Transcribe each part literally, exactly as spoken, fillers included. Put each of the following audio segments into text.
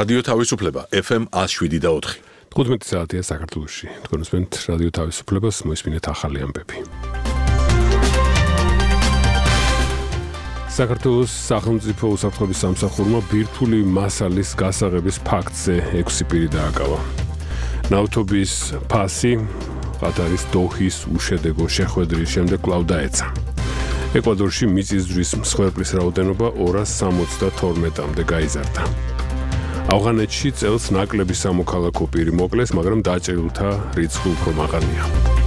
რადიო თავისუფლება ეფ ემ one oh seven point four. თხუთმეტი საათია საქართველოში. თქვენ უსმენთ რადიო თავისუფლებას, მოისმინეთ ახალი ამბები. საქართველოს სახელმწიფო უსაფრთხოების სამსახურმა ბირთვული მასალის გასაღების ფაქტზე ექვსი პირი დააკავა. ნავთობის ფასი ყატარის დოჰის უშედეგო შეხვედრის შემდეგ კვლავ დაეცა. ეკვადორში მიწისძვრის მსხვერპლის რაოდენობა ორას სამოცდათორმეტამდე გაიზარდა. ავღანეთში წელს ნაკლები სამოქალაქო პირი მოკლეს, მაგრამ დაჭრილთა რიცხვი უფრო მაღალია.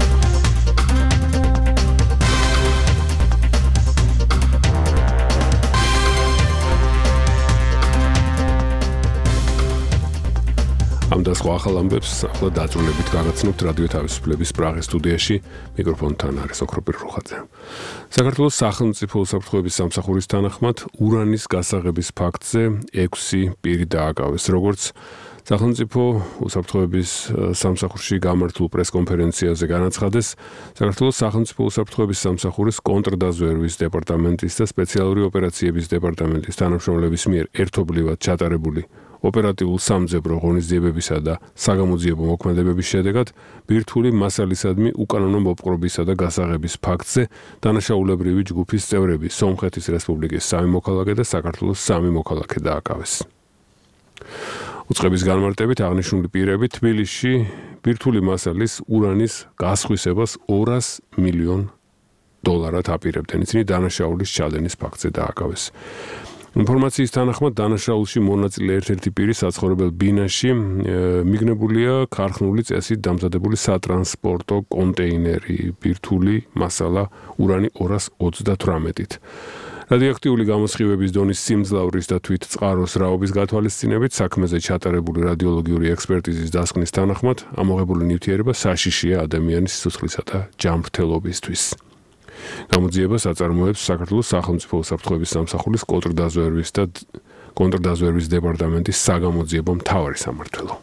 ამ და სხვა ახალ ამბებს ახლა დაწვრილებით გაგაცნობთ რადიო თავისუფლების პრაღის სტუდიაში. მიკროფონთან არის ოქროპირ რუხაძე. საქართველოს სახელმწიფო უსაფრთხოების სამსახურის თანახმად ურანის გასაღების ფაქტზე ექვსი პირი დააკავეს. როგორც სახელმწიფო უსაფრთხოების სამსახურში გამართულ პრესკონფერენციაზე განაცხადეს, საქართველოს სახელმწიფო უსაფრთხოების სამსახურის კონტრდაზვერვის დეპარტამენტის და სპეციალური ოპერაციების დეპარტამენტის თანამშრომლების მიერ ერთობლივად ჩატარებული ოპერატიულ სამძებრო ღონისძიებებისა და საგამოძიებო მოქმედებების შედეგად ბირთვული მასალისადმი უკანონო მოპყრობისა და გასაღების ფაქტზე დანაშაულებრივი ჯგუფის წევრები სომხეთის რესპუბლიკის სამი მოქალაქე და საქართველოს სამი მოქალაქე დააკავეს. უწყების განმარტებით აღნიშნული პირები თბილისში ბირთვული მასალის ურანის გასხვისებას ორას მილიონ დოლარად აპირებდნენ. ისინი დანაშაულის ჩადენის ფაქტზე დააკავეს. ინფორმაციის თანახმად დანაშაულში მონაწილე ერთ-ერთი პირი საცხოვრებელ ბინაში მიგნებულია ქარხნული წესით დამზადებული სატრანსპორტო კონტეინერი ბირთვული მასალა ურანი ორას ოცდათვრამეტით. რადიოაქტიული გამოსხივების დონის სიმძლავრის და თვით წყაროს რაობის გათვალისწინებით საქმეზე ჩატარებული რადიოლოგიური ექსპერტიზის დასკვნის თანახმად ამოღებული ნივთიერება საშიშია ადამიანის სიცოცხლისა და ჯანმრთელობისთვის. გამოძიებას აწარმოებს საქართველოს სახელმწიფო უსაფრთხოების სამსახურის კონტრდაზვერვის და კონტრდაზვერვის დეპარტამენტის საგამოძიებო მთავარი სამმართველო.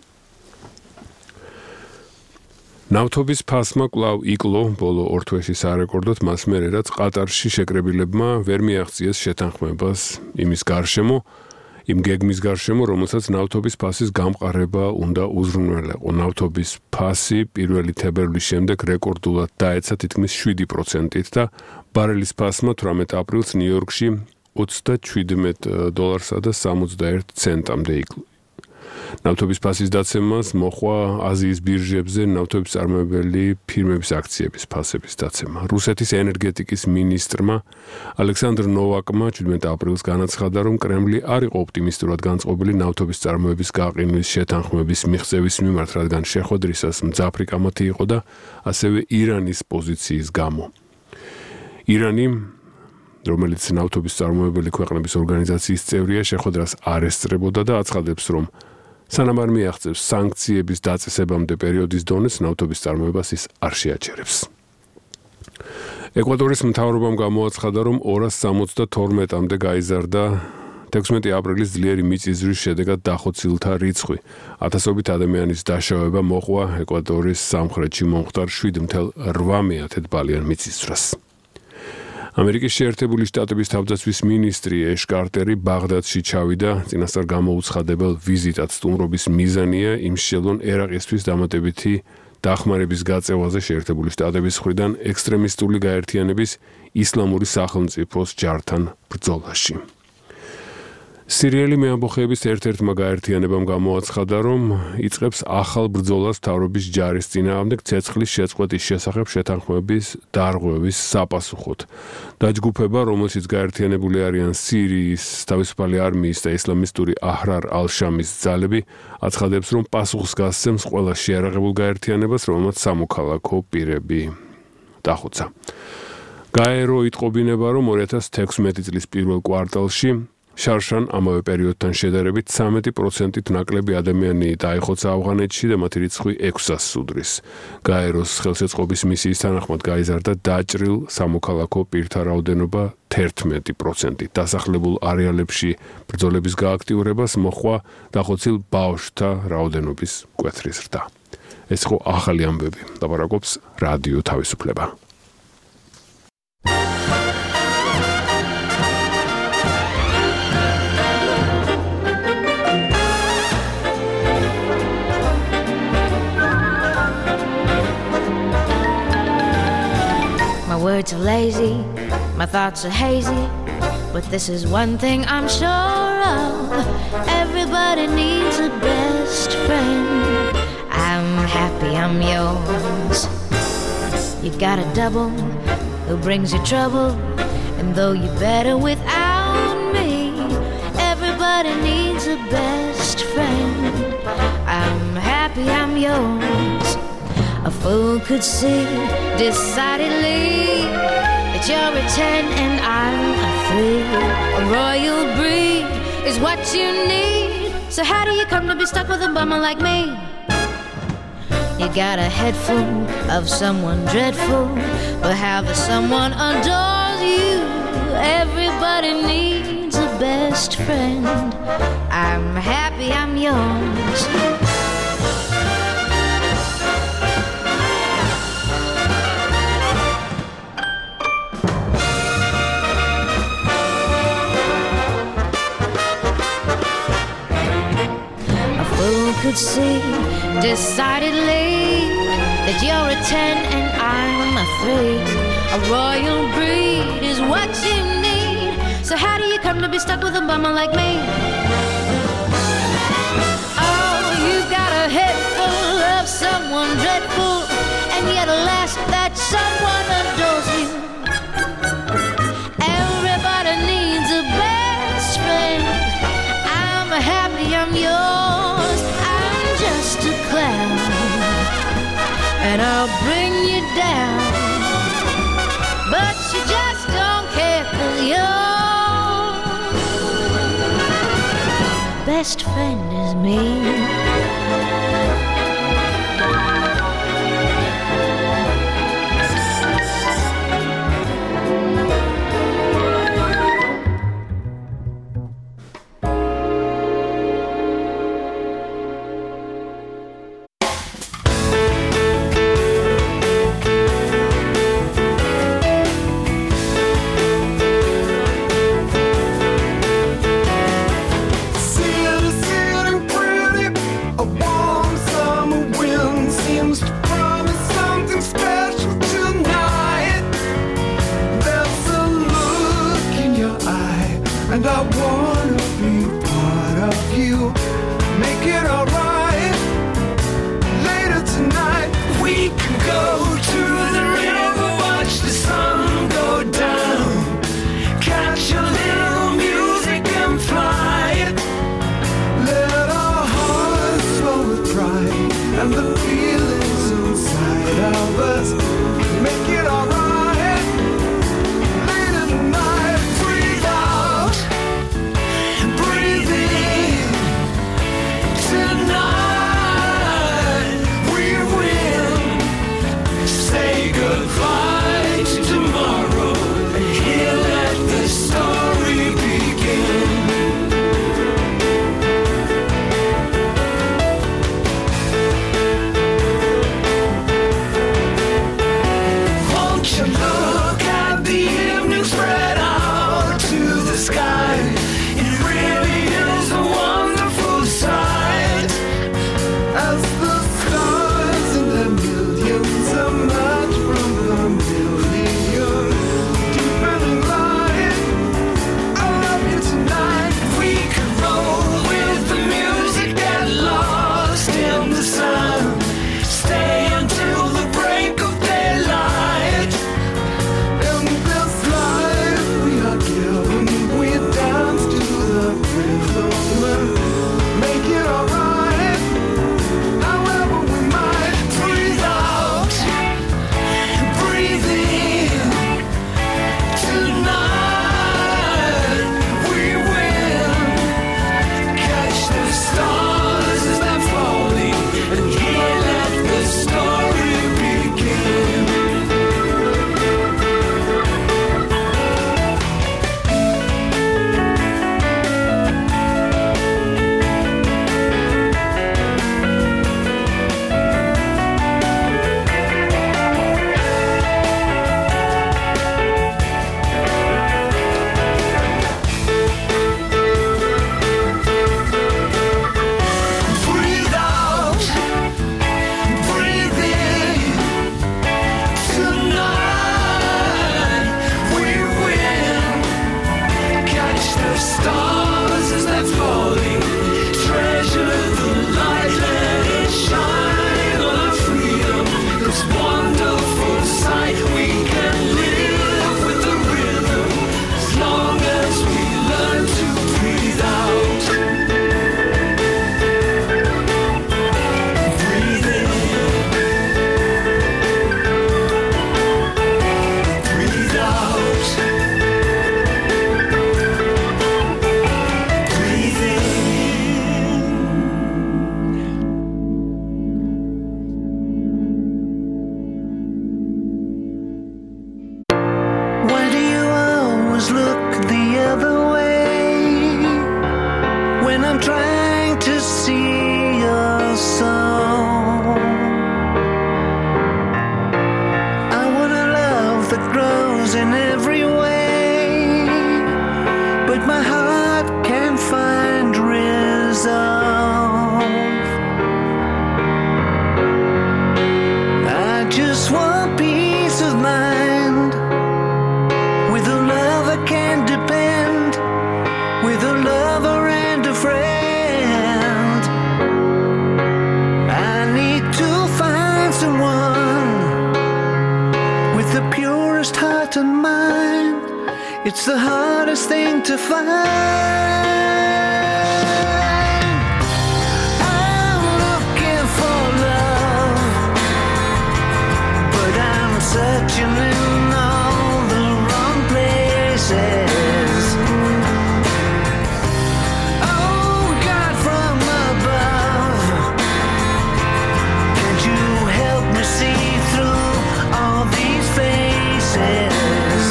ნავთობის ფასმა კვლავ იკლო ბოლო ორ თვეში სარეკორდოდ მას მერე, რაც ყატარში შეკრებილებმა ვერ მიაღწიეს შეთანხმებას იმის გარშემო, იმ გეგმის გარშემო, რომელსაც ნავთობის ფასის გამყარება უნდა უზრუნველეყო. ნავთობის ფასი პირველი თებერვლის შემდეგ რეკორდულად დაეცა თითქმის შვიდი პროცენტით და ბარელის ფასმა თვრამეტ აპრილს ნიუ-იორკში ოცდაჩვიდმეტ დოლარსა და სამოცდაერთ ცენტამდე იკლო. ნავთობის ფასის დაცემას მოჰყვა აზიის ბირჟებზე ნავთობის წარმოებელი ფირმების აქციების ფასების დაცემა. რუსეთის ენერგეტიკის მინისტრმა ალექსანდრ ნოვაკმა შვიდმეტ აპრილს განაცხადა, რომ კრემლი არ იყო ოპტიმისტურად განწყობილი ნავთობის წარმოების გაყინვის შეთანხმების მიღწევის მიმართ, რადგან შეხვედრისას მძაფრი კამათი იყო და ასევე ირანის პოზიციის გამო. ირანი, რომელიც ნავთობის წარმოებელი ქვეყნების ორგანიზაციის წევრია, შეხვედრას არ ესწრებოდა და აცხადებს, რომ სანამ არ მიაღწევს სანქციების დაწესებამდე პერიოდის დონეს ნავთობის წარმოებას ის არ შეაჩერებს. ეკვადორის მთავრობამ გამოაცხადა, რომ ორას სამოცდათორმეტამდე გაიზარდა თექვსმეტი აპრილის ძლიერი მიწისძვრის შედეგად დახოცილთა რიცხვი. ათასობით ადამიანის დაშავება მოჰყვა ეკვადორის სამხრეთში მომხდარ შვიდ ათას ორმოცდაოთხ ბალიან მიწისძვრას. ამერიკის შეერთებული შტატების თავდაცვის მინისტრი ეშ კარტერი ბაღდადში ჩავიდა წინასწარ გამოუცხადებელ ვიზიტად. სტუმრობის მიზანია იმ შემდგომ ერაყისთვის დამატებითი დახმარების გაწევაზე შეერთებული შტატების მხრიდან ექსტრემისტული გაერთიანების ისლამური სახელმწიფოს ჯართან ბრძოლაში. სირიელი მეამბოხეების ერთ-ერთმა გაერთიანებამ გამოაცხადა, რომ იწყებს ახალ ბრძოლას მთავრობის ჯარის წინააღმდეგ ცეცხლის შეწყვეტის შესახებ შეთანხმების დარღვევის საპასუხოდ. დაჯგუფება, რომელშიც გაერთიანებული არიან სირიის თავისუფალი არმიის და ისლამისტური აჰრარ ალ-შამის ძალები, აცხადებს, რომ პასუხს გასცემს ყველა შეიარაღებულ გაერთიანებას, რომელმაც სამოქალაქო პირები დახოცა. გაერო იტყობინება, რომ ორი ათას თექვსმეტი წლის პირველ კვარტალში შარშან ამავე პერიოდთან შედარებით ცამეტი პროცენტით ნაკლები ადამიანი დაიხოცა ავღანეთში და მათი რიცხვი ექვსას სუდრის. გაეროს ხელშეწყობის მისიის თანახმად გაიზარდა დაჭრილ სამოქალაქო პირთა რაოდენობა თერთმეტი პროცენტით. დასახლებულ არეალებში ბრძოლების გააქტიურებას მოჰყვა დახოცილ ბავშვთა რაოდენობის მკვეთრი ზრდა. ეს იყო ახალი ამბები. ლაპარაკობს რადიო თავისუფლება. words are lazy, my thoughts are hazy, but this is one thing I'm sure of. Everybody needs a best friend. I'm happy I'm yours. You got a double who brings you trouble, and though you're better without me, everybody needs a best friend. I'm happy I'm yours. A fool could see decidedly that you're a ten and I'm a three. A royal breed is what you need. So how do you come to be stuck with a bummer like me? You got a head full of someone dreadful, but how the someone adores you. Everybody needs a best friend. I'm happy I'm yours. Who could see decidedly that you're a ten and I'm a three? A royal breed is what you need. So how do you come to be stuck with a bummer like me? Oh, you got a head full of someone dreadful, and yet alas, that someone adores you. Everybody needs a best friend. I'm happy I'm yours. Just a clown, and I'll bring you down, but you just don't care, 'cause your best friend is me. Say grows in every way, but my heart can't find resolve. I just want peace of mind, with a love I can depend, with a lover and a friend. I need to find someone with the purest heart and mind. It's the hardest thing to find. I'm looking for love, but I'm searching in all the wrong places. Oh God from above, can't you help me see through all these faces?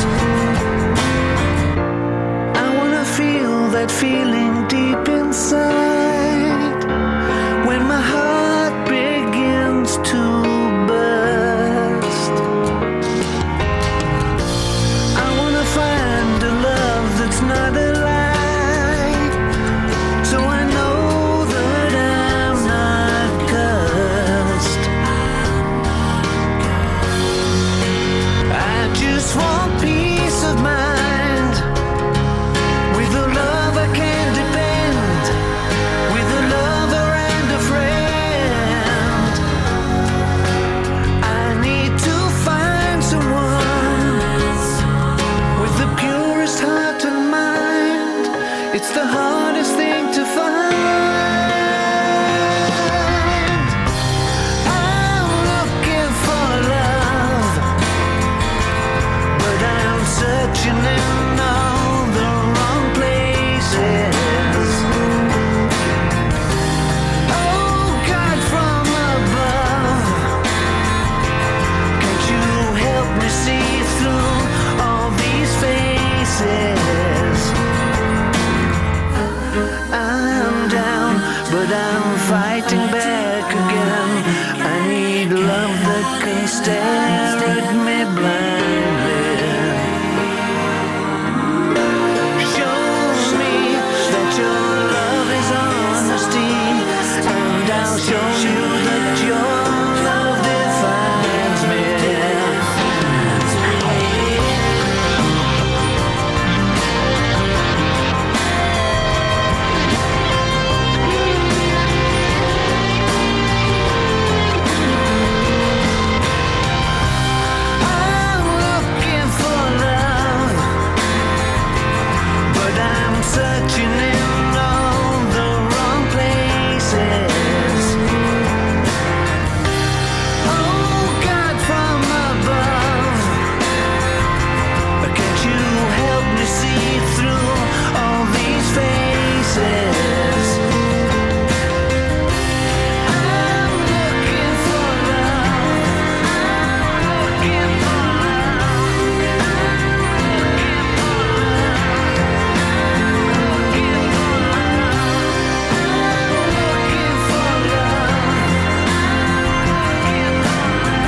I wanna feel that feeling deep inside, when my heart begins to burst. I wanna find a love that's not a lie, so I know that I'm not cursed. I just want peace of mind, with a love I can depend, with a lover and a friend. I need to find someone with the purest heart and mind. It's the hardest thing to find. I'm looking for love, but I'm searching in all the wrong places. Oh God from above, can't you help me see through all these faces? I'm down, but I'm fighting back again. I need love that can stare at me blindly, shows me that your love is honesty, and I'll show you that your love defines me. I'm looking for love, but I'm searching in all the wrong places. Oh God from above, can't you help me see through all these faces? I'm looking for love, looking for love, looking for love, looking for love, looking for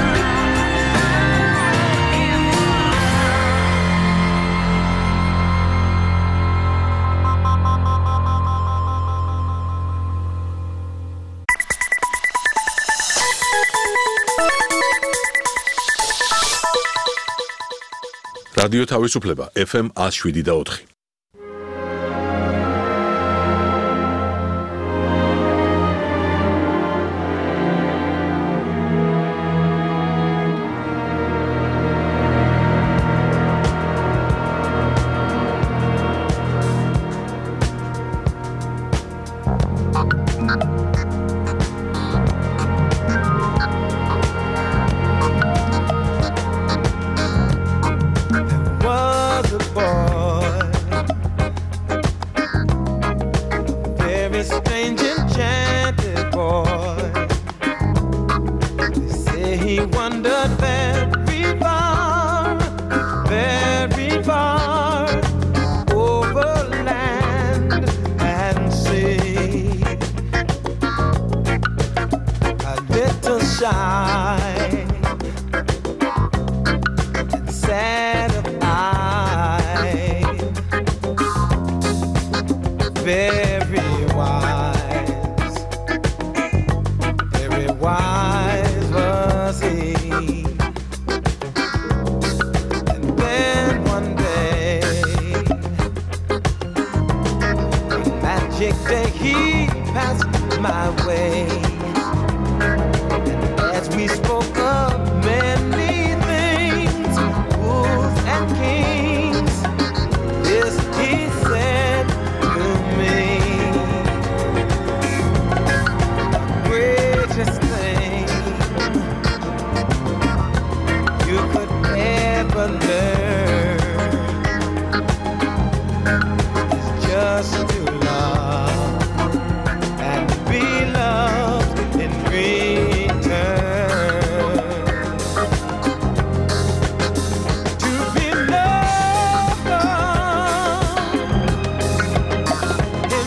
რადიო თავისუფლება ეფ ემ one oh seven და four. was a boy very wise, very wise was he. And then one day, a magic day, he passed my way. And as we spoke of many things, fools and kings, this he said to me: the greatest thing you could ever learn is just to love and be loved in return. To be loved in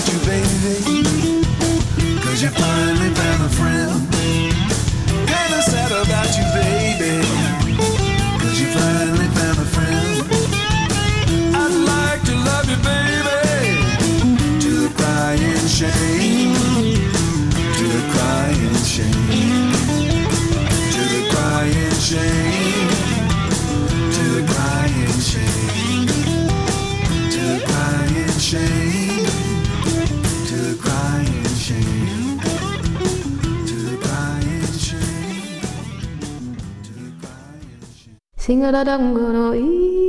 about you, baby, 'cause you finally found a friend. Kinda sad about you, baby, 'cause you finally found a friend. I'd like to love you, baby, to the crying shame, to the crying shame, to the crying shame, to the crying shame, to the crying shame, to the crying shame, to the crying shame, to the crying shame. Sing-a-da-dum-go-do-ee.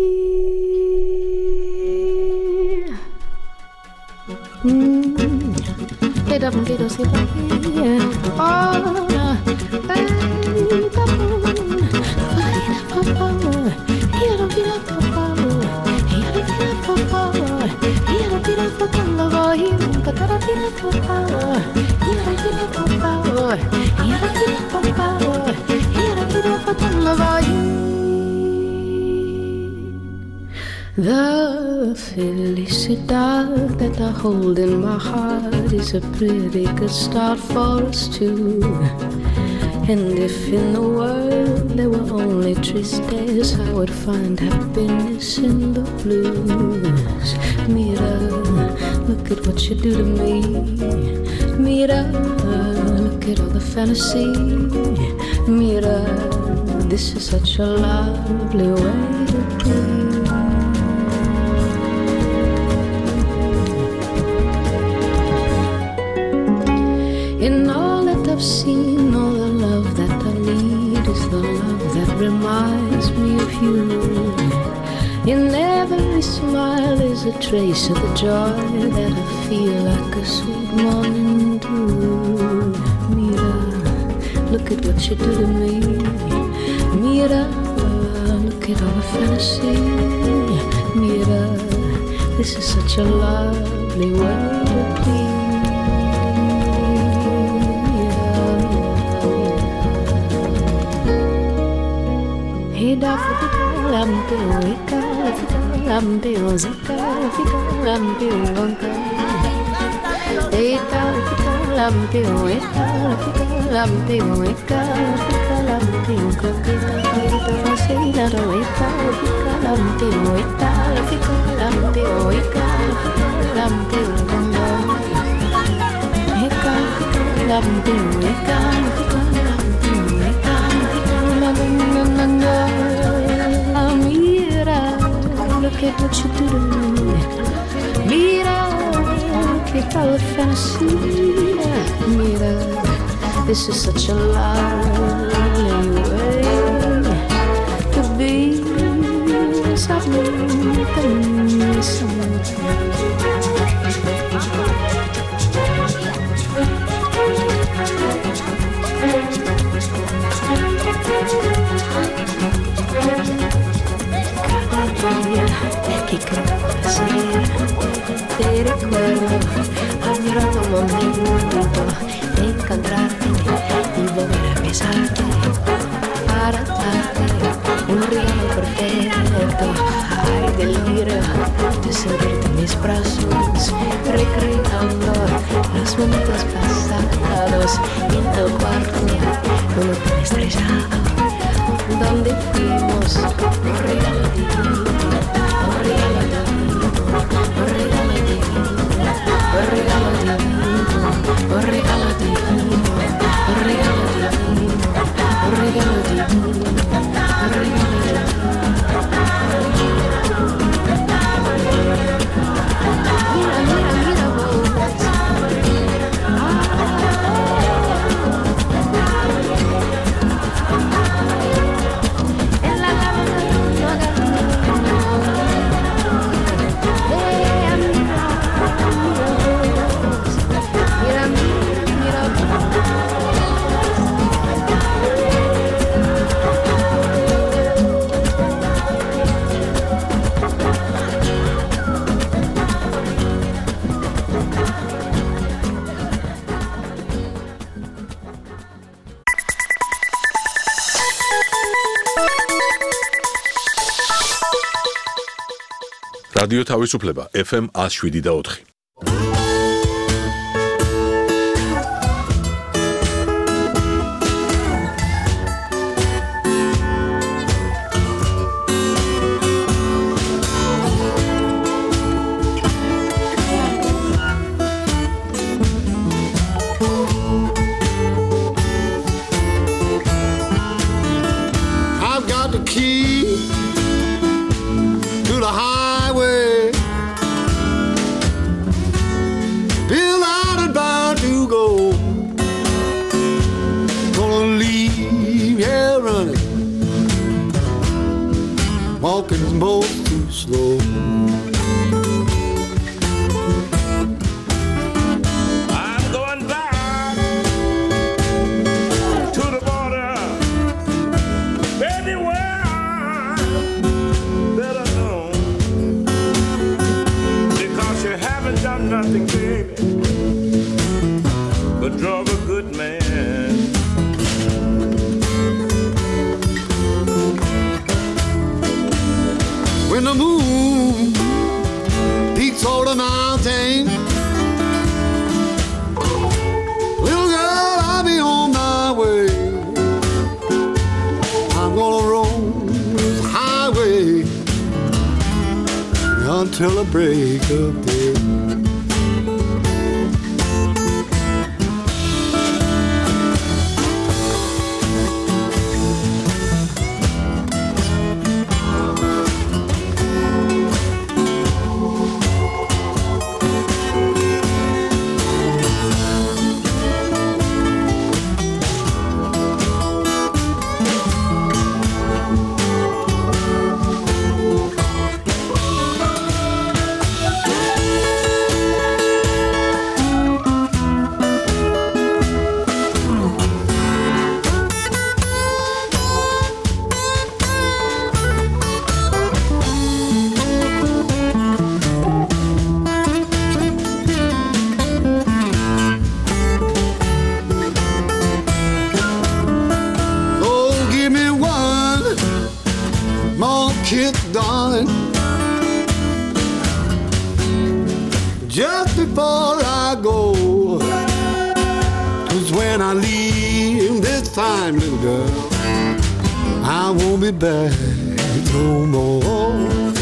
The felicidad that I hold in my heart is a pretty good start for us two. And if in the world there were only tristes, I would find happiness in the blues. Mira, look at what you do to me. Mira, look at all the fantasy. Mira, this is such a lovely way to be. In all that I've seen, all the love that I need is the love that reminds me of you. In every smile is a trace of the joy that I feel like a sweet morning dew. Mira, look at what you do to me. Mira, look at all the fantasy. Mira, this is such a lovely way to be. Lampeo, eka, lampeo, zeka, lampeo, gonka. Eka, lampeo, eka, lampeo, eka, lampeo, gonka. Eka, fascinado, eka, lampeo, eka, lampeo, eka, lampeo, gonka. Eka, lampeo, eka, lampeo, eka, lampeo, gonka. Mira, look at what you do to me. Mira, look at all the fantasy. Mira, this is such a lovely way to be. Something, something. Que crecer, te recuerdo, añorando un momento de encontrarte y volver a besarte, para darte un regalo perfecto. Ay, delirio de sentirte en mis brazos, recreando los momentos pasados en el cuarto, un hotel estrellado, donde fuimos un regalo divino. Un regalo divino, un regalo divino, un regalo divino, un regalo divino, un regalo divino, un regalo divino, un regalo Mira, mira, mira vos. En la რადიო თავისუფლება ეფ ემ one oh seven და four. key to the highway, Bill out and bound to go. Gonna leave here running, walking's both too slow. I'm going back to the border, anywhere that I know, because you haven't done nothing, baby, but drove a good man. When the moon peaks over the mountain, little girl, I'll be on my way. I'm gonna roll this highway until the break of day. Darling, just before I go, 'cause when I leave this time, little girl, I won't be back no more.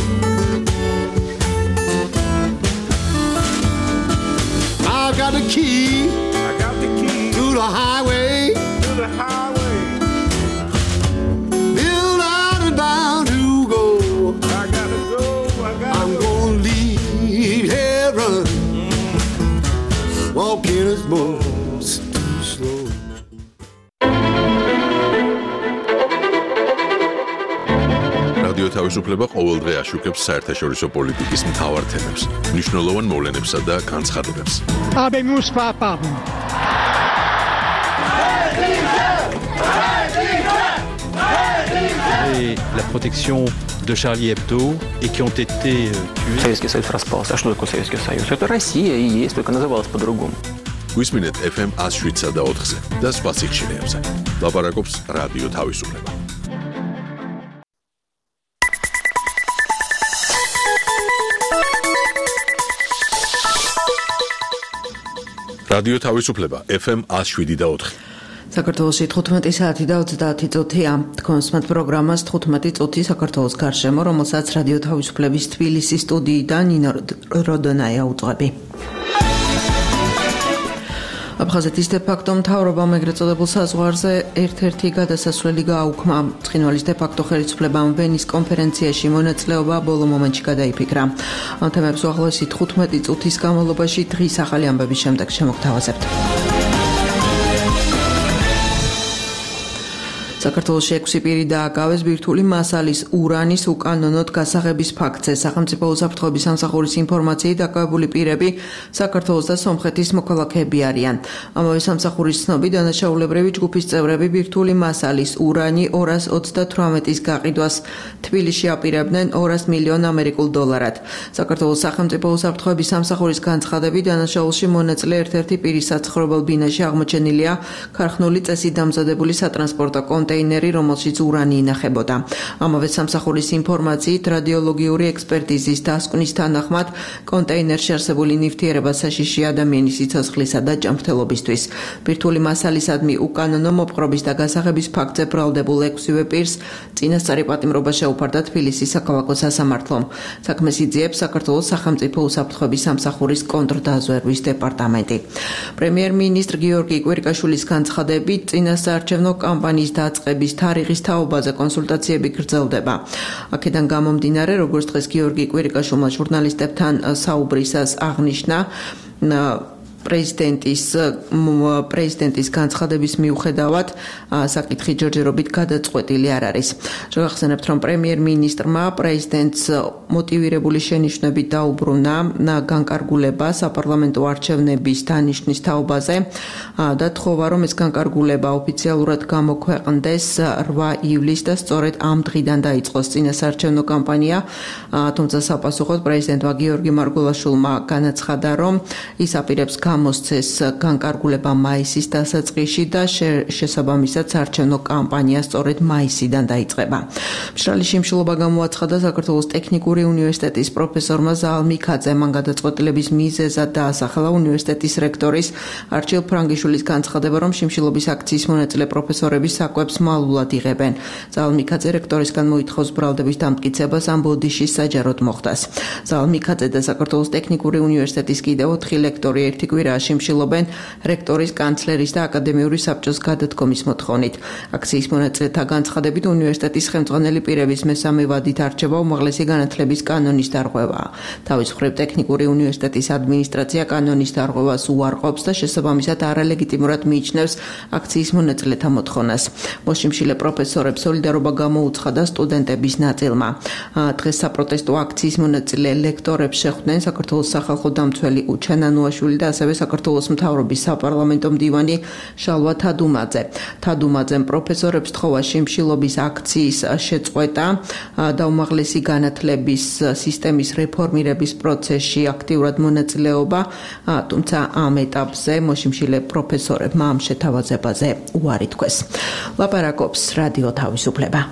I've got the key, I got the key to the highway, to the highway. Build out and bound to go. I gotta go, I gotta I'm go. gonna leave here running, walking is most too slow. რადიო თავისუფლება ყოველდღე აშუქებს საერთაშორისო პოლიტიკის მთავარ თემებს, მნიშვნელოვან მოვლენებსა და განცხადებებს. Habemus papam. Et la protection de Charlie Hebdo et qui ont été euh, tués. Советский Союз распался. А что такое Советский Союз? Это Россия и есть, только называлась по-другому. გვისმინეთ эф эм one oh seven და four-ზე და სხვა სიხშირეებზე. ლაპარაკობს რადიო თავისუფლება. რადიო თავისუფლება эф эм one oh seven და four. საქართველოში თხუთმეტი საათი და ოცდაათი წუთია. თქვენ სმენთ პროგრამას თხუთმეტი წუთი საქართველოს გარშემო, რომელსაც რადიო თავისუფლების თბილისის სტუდიიდან ნინო როდონაია უძღვები. აფხაზეთის დე-ფაქტო მთავრობამ ეგრეთ წოდებულ საზღვარზე ერთ-ერთი გადასასვლელი გააუქმა. ცხინვალის დე-ფაქტო ხელისუფლებამ ვენის კონფერენციაში მონაწილეობა ბოლო მომენტში გადაიფიქრა. ამ თემებს უახლოესი თხუთმეტი წუთის განმავლობაში დღის ახალი ამბების შემდეგ შემოგთავაზებთ. საქართველოში ექვსი პირი დააკავეს ბირთვული მასალის ურანის უკანონოდ გასაღების ფაქტზე. სახელმწიფო უსაფრთხოების სამსახურის ინფორმაციით დაკავებული პირები საქართველოს და სომხეთის მოქალაქეები არიან. ამავე სამსახურის ცნობით დანაშაულებრივი ჯგუფის წევრები ბირთვული მასალის ურანი ორას ოცდათვრამეტის გაყიდვას თბილისში აპირებდნენ ორას მილიონ ამერიკულ დოლარად. საქართველოს სახელმწიფო უსაფრთხოების სამსახურის განცხადებით დანაშაულში მონაწილე ერთ-ერთი პირის საცხოვრებელ ბინაში აღმოჩენილია ქარხნული წესით დამზადებული სატრანსპორტო კონტეინერი, რომელშიც ურანი ინახებოდა. ამავე სამსახურის ინფორმაციით რადიოლოგიური ექსპერტიზის დასკვნის თანახმად კონტეინერში არსებული ნივთიერება საშიში ადამიანის სიცოცხლისა და ჯანმრთელობისთვის. ბირთვული მასალისადმი უკანონო მოპყრობის და გასაღების ფაქტზე ბრალდებულ ექვსივე პირს წინასწარი პატიმრობა შეუფარდა თბილისის საქალაქო სასამართლომ. საქმეს იძიებს საქართველოს სახელმწიფო უსაფრთხოების სამსახურის კონტრდაზვერვის დეპარტამენტი. პრემიერ-მინისტრ გიორგი კვირიკაშვილის განცხადებით წინასაარჩევნო კამპანიის დაწყება დაწყების თარიღის თაობაზე კონსულტაციები გრძელდება. აქედან გამომდინარე, როგორც დღეს გიორგი კვირიკაშვილმა ჟურნალისტებთან საუბრისას აღნიშნა, პრეზიდენტის პრეზიდენტის განცხადების მიუხედავად საკითხი ჯერჯერობით გადაწყვეტილი არ არის. შევახსენებთ, რომ პრემიერ-მინისტრმა პრეზიდენტს მოტივირებული შენიშვნებით დაუბრუნა განკარგულება საპარლამენტო არჩევნების დანიშნვის თაობაზე და თხოვა, რომ ეს განკარგულება ოფიციალურად გამოქვეყნდეს რვა ივლისს და სწორედ ამ დღიდან დაიწყოს წინასაარჩევნო კამპანია. თუმცა საპასუხოდ პრეზიდენტმა გიორგი მარგველაშვილმა განაცხადა, რომ ის აპირებს გამოსცეს განკარგულება მაისის დასაწყისში და შესაბამისად საარჩევნო კამპანია სწორედ მაისიდან დაიწყება. მშრალი შიმშილობა გამოაცხადა საქართველოს ტექნიკური უნივერსიტეტის პროფესორმა ზაალ მიქაძემ. მან გადაწყვეტილების მიზეზად დაასახელა უნივერსიტეტის რექტორის არჩილ ფრანგიშვილის განცხადება, რომ შიმშილობის აქციის მონაწილე პროფესორები საკვებს მალულად იღებენ. ზაალ მიქაძე რექტორისგან მოითხოვს ბრალდების დამტკიცებას ამ ბოდიშის საჯაროდ მოხდას. ზაალ მიქაძე და საქართველოს ტექნიკური უნივერსიტეტის კიდევ ოთხი ლექტორი ერთი კვირაა შიმშილობენ რექტორის, კანცლერის და აკადემიური საბჭოს გადადგომის მოთხოვნით. აქციის მონაწილეთა განცხადებით, უნივერსიტეტის ხელმძღვანელი პირების მესამე ვადით არჩევა უმაღლესი განათლების კანონის დარღვევაა. თავის მხრივ ტექნიკური უნივერსიტეტის ადმინისტრაცია კანონის დარღვევას უარყოფს და შესაბამისად არალეგიტიმურად მიიჩნევს აქციის მონაწილეთა მოთხოვნას. მოსიმშილე პროფესორებს სოლიდარობა გამოუცხადა სტუდენტების ნაწილმა. დღეს საპროტესტო აქციის მონაწილე ლექტორებს შეხვდნენ საქართველოს სახალხო დამცველი უჩან ანუაშვილი და ასევე საქართველოს მთავრობის საპარლამენტო მდივანი შალვა თადუმაძე. თადუმაძემ პროფესორებს თხოვა შიმშილობის აქციის შეწყვეტა და უმაღლესი განათლების სისტემის რეფორმირების პროცესში აქტიურად მონაწილეობა, თუმცა ამ ეტაპზე მოშიმშილე პროფესორებმა ამ შეთავაზებაზე უარი თქვეს. ლაპარაკობს რადიო თავისუფლება.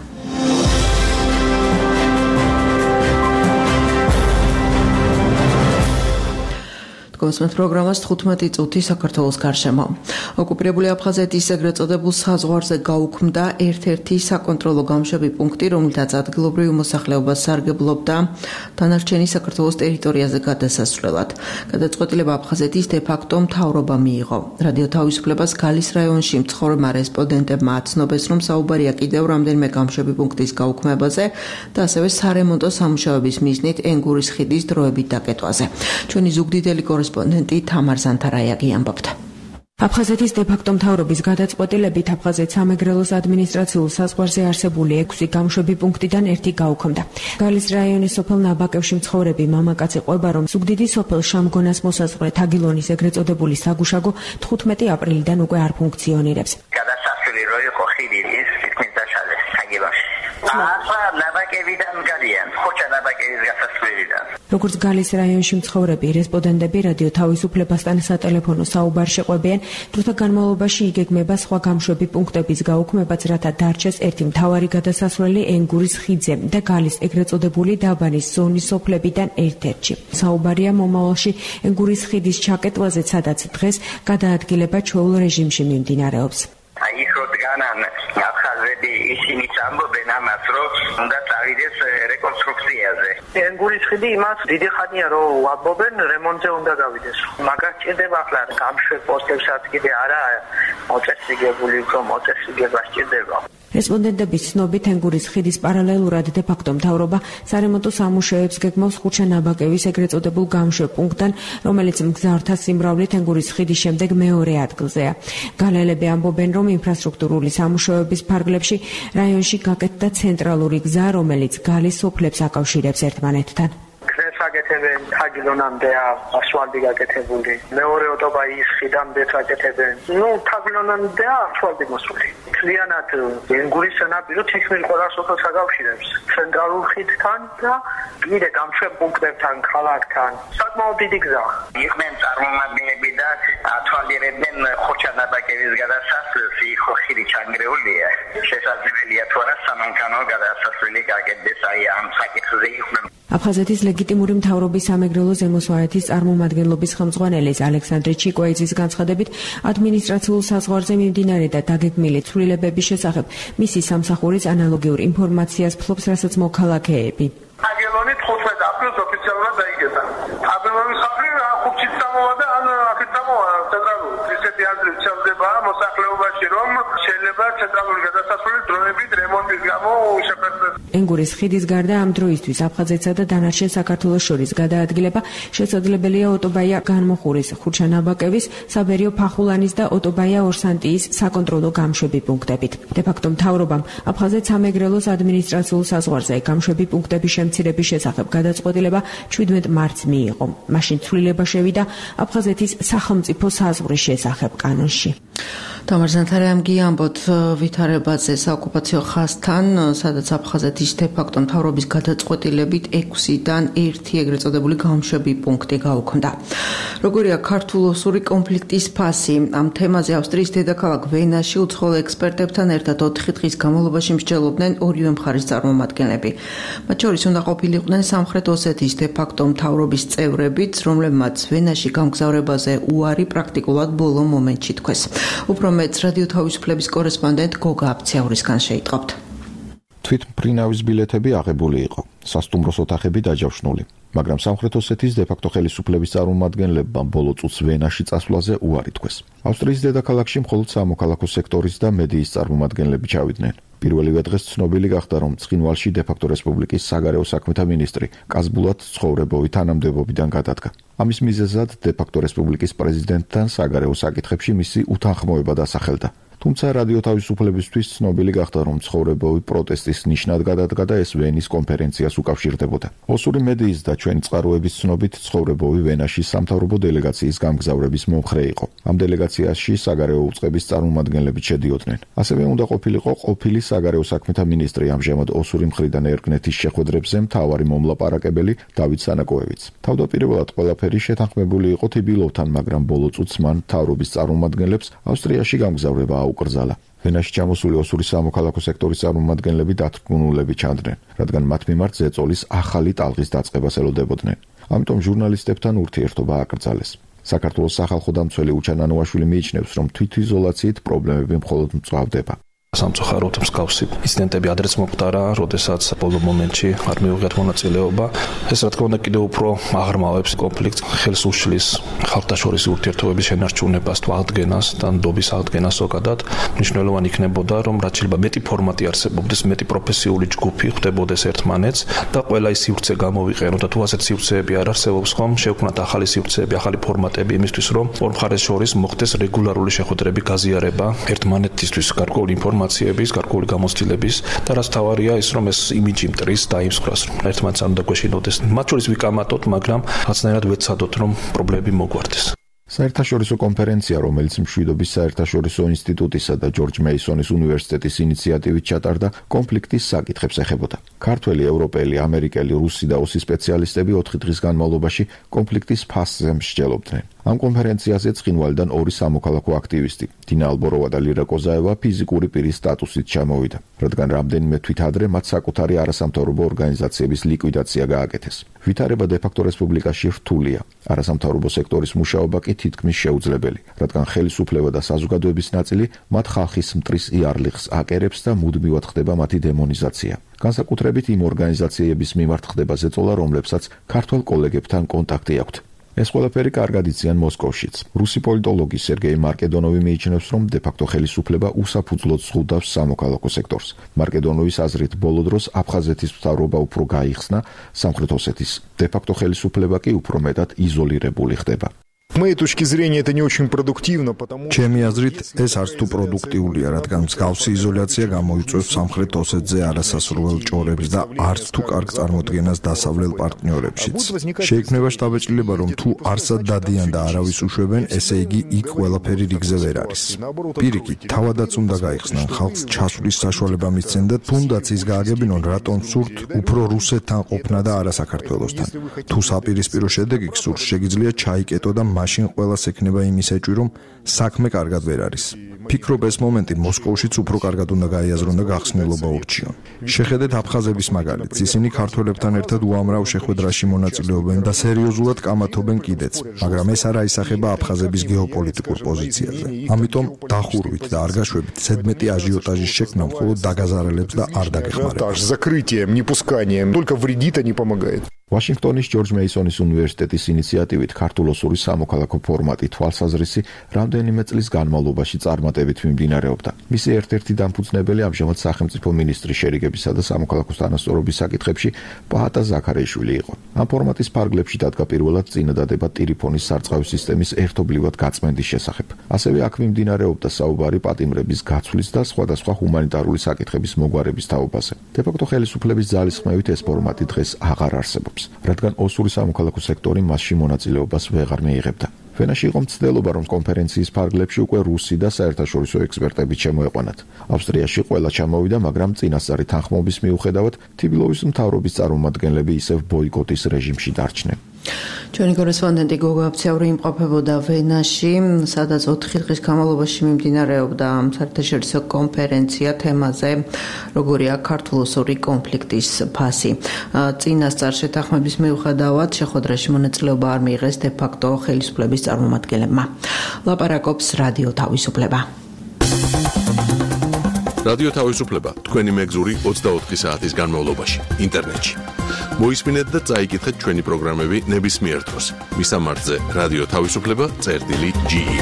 გოსმეთ პროგრამას თხუთმეტი წუთი საქართველოს გარშემო. ოკუპირებული აფხაზეთის ეგრეთ წოდებულ საზღვარზე გაუქმდა ერთ-ერთი საკონტროლო გამშვები პუნქტი, რომლითაც ადგილობრივი მოსახლეობა სარგებლობდა დანარჩენი საქართველოს ტერიტორიაზე გადასასვლელად. გადაწყვეტილება აფხაზეთის დე-ფაქტო მთავრობა მიიღო. რადიო თავისუფლებას გალის რაიონში მცხოვრებმა რესპონდენტებმა აცნობეს, რომ საუბარია კიდევ რამდენიმე გამშვები პუნქტის გაუქმებაზე და ასევე სარემონტო სამუშაოების მიზნით ენგურის ხიდის დროებით დაკეტვაზე. ჩვენი ზუგდიდელი კორესპონდენტი თამარ ზანთარაიაგი ამბობთ. აფხაზეთის დე-ფაქტო მთავრობის გადაწყვეტილებით აფხაზეთის სამეგრელოს ადმინისტრაციულ საზღვარზე არსებული ექვსი გამშვები პუნქტიდან ერთი გაუქმდა. გალის რაიონის სოფელ ნაბაკევში მცხოვრები მამაკაცი ყვება, რომ ზუგდიდის სოფელ შამგონას მოსაზღვრე თაგილონის ეგრეთ წოდებული საგუშაგო თხუთმეტი აპრილიდან უკვე არ ფუნქციონირებს. გადასასვლელი რო იყო ხიდის თითქმის დაშალეს თაგილონში. ახლა ნაბაკევიდან გადიან, ხოჭა ნაბაკევის გასასვლელიდან. როგორც გალის რაიონში მცხოვრები რესპონდენტები რადიო თავისუფლებასთან სატელეფონო საუბარში ყვებიან, დროთა განმავლობაში იგეგმება სხვა გამშვები პუნქტების გაუქმებაც, რათა დარჩეს ერთი მთავარი გადასასვლელი ენგურის ხიდზე და გალის ეგრეთ წოდებული დაბანის ზონის სოფლებიდან ერთ-ერთში. საუბარია მომავალში ენგურის ხიდის ჩაკეტვაზე, სადაც დღეს გადაადგილება ჩვეულ რეჟიმში მიმდინარეობს. აი ხო დგანან აფხაზები ისინი ამბობენ ამას, რომ უნდა წავიდეს რეკონსტრუქციაზე. ენგურის ხიდი იმას დიდი ხანია რომ ამბობენ რემონტზე უნდა გავიდეს. მაგას ჭირდება ახლა გამშვებ პოსტებსაც კიდე არა მოწესრიგებული, უფრო მოწესრიგება სჭირდება. რესპონდენტების ცნობით ენგურის ხიდის პარალელურად დე-ფაქტო მთავრობა სარემონტო სამუშაოებს გეგმავს ხუჩა ნაბაკევის ეგრეთ წოდებულ გამშვებ პუნქტთან, რომელიც მგზავრთა სიმრავლით ენგურის ხიდის შემდეგ მეორე ადგილზეა. გალელები ამბობენ, რომ ინფრასტრუქტურული სამუშაოების ფარგლებში რაიონში გაკეთდა ცენტრალური გზა, რომელიც გალის სოფლებს აკავშირებს ერთმანეთთან. გაკეთებენ თაგილონამდე ასფალტი გაკეთებული. მეორე ოტობაის ხიდამდე გაკეთებენ. ნუ თაგილონამდე ასფალტი მოსული. ძალიანად ენგურის სანაპირო თითქმის ყველა სოფელს აკავშირებს. ცენტრალურ ხიდთან და კიდე გამშვებ პუნქტებთან, ქალაქთან. საკმაოდ დიდი გზა. იყვნენ წარმომადგენლები და ათვალიერებდნენ ხოჭა ნაბაკევის გადასასვლელს, იქ ხიდი ჩანგრეულია. შესაძლებელია თუ არა სამანქანო გადასასვლელი გაკეთდეს აი ამ საკითხზე იყვნენ. აფხაზეთის ლეგიტიმური მთავრობის სამეგრელო ზემო სვანეთის წარმომადგენლობის ხელმძღვანელის ალექსანდრე ჩიკვეიძის განცხადებით, ადმინისტრაციულ საზღვარზე მიმდინარე და დაგეგმილი ცვლილებების შესახებ მისი სამსახურის ანალოგიურ ინფორმაციას ფლობს, რასაც მოქალაქეები. თაგილონი თხუთმეტ აპრილს ოფიციალურად დაიგეთა. აბელონის საფრი ხუთშიც წამოვა და ან აქეთ წამოვა ცენტრალურ ისეთი აზრი ჩავდება მოსახლეობაში, რომ შეიძლება ცენტრალური გადასასვლელი დროებით რემონტის გამო შეფერდეს. ენგურის ხიდის გარდა ამ დროისთვის აფხაზეთსა და დანარჩენ საქართველოს შორის გადაადგილება შესაძლებელია ოტობაია განმოხურის, ხურჩანაბაკევის, საბერიო ფახულანის და ოტობაია ორსანტიის საკონტროლო გამშვები პუნქტებით. დე-ფაქტო მთავრობამ აფხაზეთ სამეგრელოს ადმინისტრაციულ საზღვარზე გამშვები პუნქტების შემცირების შესახებ გადაწყვეტილება ჩვიდმეტ მარტს მიიღო. მაშინ ცვლილება შევიდა აფხაზეთის სახელმწიფო საზღვრის შესახებ კანონში. თამარ ზანთარიამგი ამბობთ ვითარებაზე საოკუპაციო ხაზთან, სადაც აფხაზეთის დე-ფაქტო მთავრობის გადაწყვეტილებით ექვსიდან ერთი ეგრეთ წოდებული გამშვები პუნქტი გაუქმდა. როგორია ქართულ-ოსური კონფლიქტის ფასი? ამ თემაზე ავსტრიის დედაქალაქ ვენაში უცხოელ ექსპერტებთან ერთად ოთხი დღის განმავლობაში მსჯელობდნენ ორივე მხარის წარმომადგენლები. მათ შორის უნდა ყოფილიყვნენ სამხრეთ ოსეთის დე-ფაქტო მთავრობის წევრებიც, რომლებმაც ვენაში გამგზავრებაზე უარი პრაქტიკულად ბოლო მომენტში თქვეს. უფრო მეც რადიო თავისუფლების კორესპონდენტ გოგა აფციაურისგან შეიტყობთ. თვითმფრინავის ბილეთები აღებული იყო, სასტუმროს ოთახები დაჯავშნული, მაგრამ სამხრეთ ოსეთის დე-ფაქტო ხელისუფლების წარმომადგენლებმა ბოლო წუთს ვენაში წასვლაზე უარი თქვეს. ავსტრიის დედაქალაქში მხოლოდ სამოქალაქო სექტორის და მედიის წარმომადგენლები ჩავიდნენ. პირველივე დღეს ცნობილი გახდა, რომ ცხინვალში დე-ფაქტო რესპუბლიკის საგარეო საქმეთა მინისტრი კაზბულად ცხოვრებოვი თანამდებობიდან გადადგა. ამის მიზეზად დე-ფაქტო რესპუბლიკის პრეზიდენტთან საგარეო საკითხებში მისი უთანხმოება დასახელდა. თუმცა რადიო თავისუფლებისთვის ცნობილი გახდა, რომ ცხოვრებოვი პროტესტის ნიშნად გადადგა და ეს ვენის კონფერენციას უკავშირდებოდა. ოსური მედიის და ჩვენი წყაროების ცნობით ცხოვრებოვი ვენაში სამთავრობო დელეგაციის გამგზავრების მომხრე იყო. ამ დელეგაციაში საგარეო უწყების წარმომადგენლები შედიოდნენ. ასევე უნდა ყოფილიყო ყოფილი საგარეო საქმეთა მინისტრი, ამჟამად ოსური მხრიდან ერგნეთის შეხვედრებზე მთავარი მომლაპარაკებელი დავით სანაკოევიც. თავდაპირველად ყველაფერი შეთანხმებული იყო თიბილოვთან, მაგრამ ბოლო წუთს მან მთავრობის წარმომადგენლებს ავსტრიაში გამგზავრება უკრძალა. ვენაში ჩამოსული ოსური სამოქალაქო სექტორის წარმომადგენლები დათრგუნულები ჩანდნენ, რადგან მათ მიმართ ზეწოლის ახალი ტალღის დაწყებას ელოდებოდნენ. ამიტომ ჟურნალისტებთან ურთიერთობა აკრძალეს. საქართველოს სახალხო დამცველი უჩან ანუაშვილი მიიჩნევს, რომ თვითიზოლაციით პრობლემები მხოლოდ მწვავდება. სამწუხაროდ მსგავსი ინციდენტები ადრეც მოხდარა, როდესაც ბოლო მომენტში არ მიუღიათ მონაწილეობა. ეს რა თქმა უნდა კიდევ უფრო აღრმავებს კონფლიქტს, ხელს უშლის ხალხთაშორისი ურთიერთობების შენარჩუნებას, აღდგენას და ნდობის აღდგენას ზოგადად. მნიშვნელოვანი იქნებოდა, რომ რაც შეიძლება მეტი ფორმატი არსებობდეს, მეტი პროფესიული ჯგუფი ხვდებოდეს ერთმანეთს და ყველა ის სივრცე გამოვიყენოთ და თუ ასეთ სივრცეები არ არსებობს ხომ, შევქმნათ ახალი სივრცეები, ახალი ფორმატები იმისთვის, რომ ორ მხარეს შორის მოხდეს რეგულარული შეხვედრები, გაზიარება ერთმანეთისთვის გარკვეული ინფორმაციების, გარკვეული გამოცდილების და რაც თავარია ის, რომ ეს იმიჯი მტრის და იმსხვრას, რომ ერთმანეთს არ უნდა გვეშინოდეს. მათ შორის ვიკამათოთ, მაგრამ რაღაცნაირად ვეცადოთ, რომ პრობლემები მოგვარდეს. საერთაშორისო კონფერენცია, რომელიც მშვიდობის საერთაშორისო ინსტიტუტისა და ჯორჯ მეისონის უნივერსიტეტის ინიციატივით ჩატარდა, კონფლიქტის საკითხებს ეხებოდა. ქართველი, ევროპელი, ამერიკელი, რუსი და ოსი სპეციალისტები ოთხი დღის განმავლობაში კონფლიქტის ფასზე მსჯელობდნენ. ამ კონფერენციაზე ცხინვალიდან ორი სამოქალაქო აქტივისტი, დინა ალბოროვა და ლირა კოზაევა ფიზიკური პირის სტატუსით ჩამოვიდა, რადგან რამდენიმე თვით ადრე მათ საკუთარი არასამთავრობო ორგანიზაციების ლიკვიდაცია გააკეთეს. ვითარება დე-ფაქტო რესპუბლიკაში რთულია. არასამთავრობო სექტორის მუშაობა კი თითქმის შეუძლებელი, რადგან ხელისუფლება და საზოგადოების ნაწილი მათ ხალხის მტრის იარლიხს აკერებს და მუდმივად ხდება მათი დემონიზაცია. განსაკუთრებით იმ ორგანიზაციების მიმართ ხდება ზეწოლა, რომლებსაც ქართველ კოლეგებთან კონტაქტი აქვთ. ეს ყველაფერი კარგად იციან მოსკოვშიც. რუსი პოლიტოლოგი სერგეი მარკედონოვი მიიჩნევს, რომ დე-ფაქტო ხელისუფლება უსაფუძვლოდ ზღუდავს სამოქალაქო სექტორს. მარკედონოვის აზრით, ბოლო დროს აფხაზეთის მთავრობა უფრო გაიხსნა, სამხრეთ ოსეთის დე-ფაქტო ხელისუფლება კი უფრო მეტად იზოლირებული ხდება. Моей точки зрения, это не очень продуктивно, потому что... ჩემი აზრით, ეს არც თუ პროდუქტიულია, რადგან მსგავსი იზოლაცია გამოიწვევს სამხრეთ ოსეთზე არასასურველ ჭორებს და არც თუ კარგ წარმოდგენას დასავლელ პარტნიორებშიც. შეიქმნება შთაბეჭდილება, რომ თუ არსად დადიან და არავის უშვებენ, ესე იგი იქ ყველაფერი რიგზე ვერ არის. პირიქით, თავადაც უნდა გაიხსნან, ხალხს ჩასვლის საშუალება მისცენ და თუნდაც ის გააგებინონ, რატომ სურთ უფრო რუსეთთან ყოფნა და არა საქართველოსთან. თუ საპირისპირო შედეგი გსურთ, შეგიძლია ჩაიკეტო და მაშინ ყველას ექნება იმის ეჭვი, რომ საქმე კარგად ვერ არის. ფიქრობ ეს მომენტი მოსკოვშიც უფრო კარგად უნდა გაიაზრონ და გახსნილობა ურჩიონ. შეხედეთ აფხაზების მაგალითს, ისინი ქართველებთან ერთად უამრავ შეხვედრაში მონაწილეობენ და სერიოზულად კამათობენ კიდეც, მაგრამ ეს არ აისახება აფხაზების გეოპოლიტიკურ პოზიციაზე. ამიტომ დახურვით და არ გაშვებით ზედმეტი აჟიოტაჟის შექმნა მხოლოდ დაგაზარალებს და არ დაგეხმარება. Закрытием, не пусканием, только вредит, а не помогает. ვაშინგტონის ჯორჯ მეისონის უნივერსიტეტის ინიციატივით ქართულ-ოსური სამოქალაქო ფორმატი თვალსაზრისი რამდენიმე წლის განმავლობაში წარმატებით მიმდინარეობდა. მისი ერთ-ერთი დამფუძნებელი ამჟამად სახელმწიფო მინისტრი შერიგებისა და სამოქალაქო თანასწორობის საკითხებში პაატა ზაქარიაშვილი იყო. ამ ფორმატის ფარგლებში დადგა პირველად წინადადება ტელეფონის სარწყავი სისტემის ერთობლივად გაწმენდის შესახებ. ასევე აქ მიმდინარეობდა საუბარი პატიმრების გაცვლის და სხვადასხვა ჰუმანიტარული საკითხების მოგვარების თაობაზე. დე-ფაქტო ხელისუფლების ძალისხმევით ეს ფორმატი დღეს აღარ არსებობს, რადგან ოსური სამოქალაქო სექტორი მასში მონაწილეობას ვეღარ მიიღებდა. ვენაში იყო მცდელობა, რომ კონფერენციის ფარგლებში უკვე რუსი და საერთაშორისო ექსპერტები შემოეყვანათ. ავსტრიაში ყველა ჩამოვიდა, მაგრამ წინასწარი თანხმობის მიუხედავად თბილისის მთავრობის წარმომადგენლები ისევ ბოიკოტის რეჟიმში დარჩნენ. ჩვენი კორესპონდენტი გოგო აფციური იმყოფებოდა ვენაში, სადაც ოთხი დღის განმავლობაში მიმდინარეობდა საერთაშორისო კონფერენცია თემაზე, როგორია ქართულ-ოსური კონფლიქტის ფასი. წინასწარ შეთანხმების მიუხედავად შეხვედრაში მონაწილეობა არ მიიღეს დე-ფაქტო ხელისუფლების წარმომადგენლებმა. ლაპარაკობს რადიო თავისუფლება. რადიო თავისუფლება თქვენი მეგზური ოცდაოთხი საათის განმავლობაში ინტერნეტში. მოისმინეთ და წაიკითხეთ ჩვენი პროგრამები ნებისმიერ დროს. მისამართზე რადიო თავისუფლება წერტილი ჯი ი.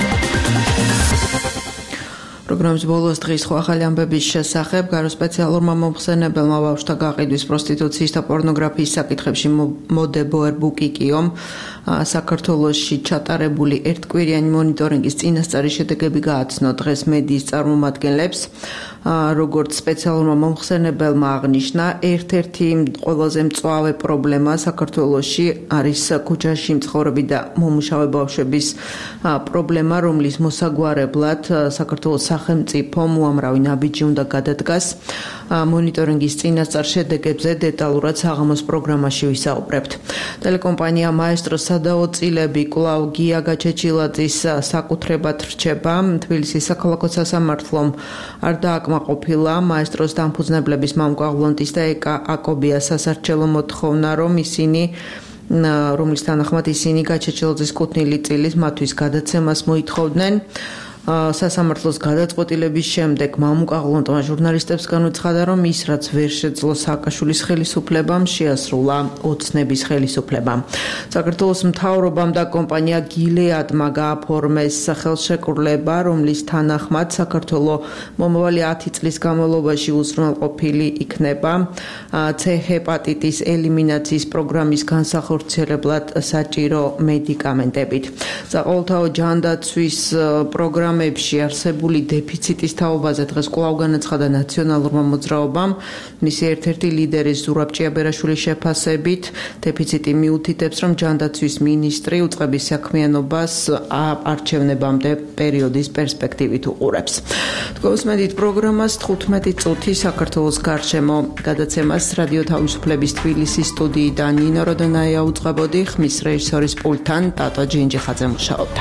პროგრამის ბოლოს დღის ხო ახალი ამბების შესახებ გარო სპეციალურმა მომხსენებელმა ბავშვთა გაყიდვის, პროსტიტუციის და პორნოგრაფიის საკითხებში მოდებოერ ბუკიკიომ საქართველოში ჩატარებული ერთკვირიანი მონიტორინგის წინასწარი შედეგები გააცნო დღეს მედიის წარმომადგენლებს. როგორც სპეციალურმა მომხსენებელმა აღნიშნა, ერთ-ერთი ყველაზე მწვავე პრობლემა საქართველოში არის ქუჩაში მცხოვრები და მომუშავე ბავშვების პრობლემა, რომლის მოსაგვარებლად საქართველოს სახელმწიფომ უამრავი ნაბიჯი უნდა გადადგას. მონიტორინგის წინასწარ შედეგებზე დეტალურად საღამოს პროგრამაში ვისაუბრებთ. ტელეკომპანია მაესტრო სადაო წილები კვლავ გია გაჩეჩილაძის საკუთრებად რჩება. თბილისის საქალაქო სასამართლომ არ დააკმაყოფილა მაესტროს დამფუძნებლების მამუკა ღლონტის და ეკა აკობიას სასარჩელო მოთხოვნა, რომ ისინი რომლის თანახმად ისინი გაჩეჩილაძის კუთვნილი წილის მათთვის გადაცემას მოითხოვდნენ. სასამართლოს გადაწყვეტილების შემდეგ მამუკა ღლონტმა ჟურნალისტებს განუცხადა, რომ ის რაც ვერ შეძლო სააკაშვილის ხელისუფლებამ, შეასრულა ოცნების ხელისუფლებამ. საქართველოს მთავრობამ და კომპანია გილეადმა გააფორმეს ხელშეკრულება, რომლის თანახმად საქართველო მომავალი ათი წლის განმავლობაში უზრუნველყოფილი იქნება C ჰეპატიტის ელიმინაციის პროგრამის განსახორციელებლად საჭირო მედიკამენტებით. საყოველთაო ჯანდაცვის პროგრამა მებში არსებული დეფიციტის თაობაზე დღეს კვლავ განაცხადა ნაციონალურმა მოძრაობამ. მისი ერთ-ერთი ლიდერი ზურაბ ჭიაბერაშვილის შეფასებით, დეფიციტი მიუთითებს, რომ ჯანდაცვის მინისტრი უწყების საქმიანობას არჩევნებამდე პერიოდის პერსპექტივით უყურებს. თქვენსმენით პროგრამას თხუთმეტი წუთი საქართველოს გარშემო გადაცემას რადიო თავისუფლების თბილისის სტუდიიდან ნინო როდონაია უწყებოდი, ხმის რეჟისორის პულტთან ტატო ჯინჯიხაძე მუშაობდა.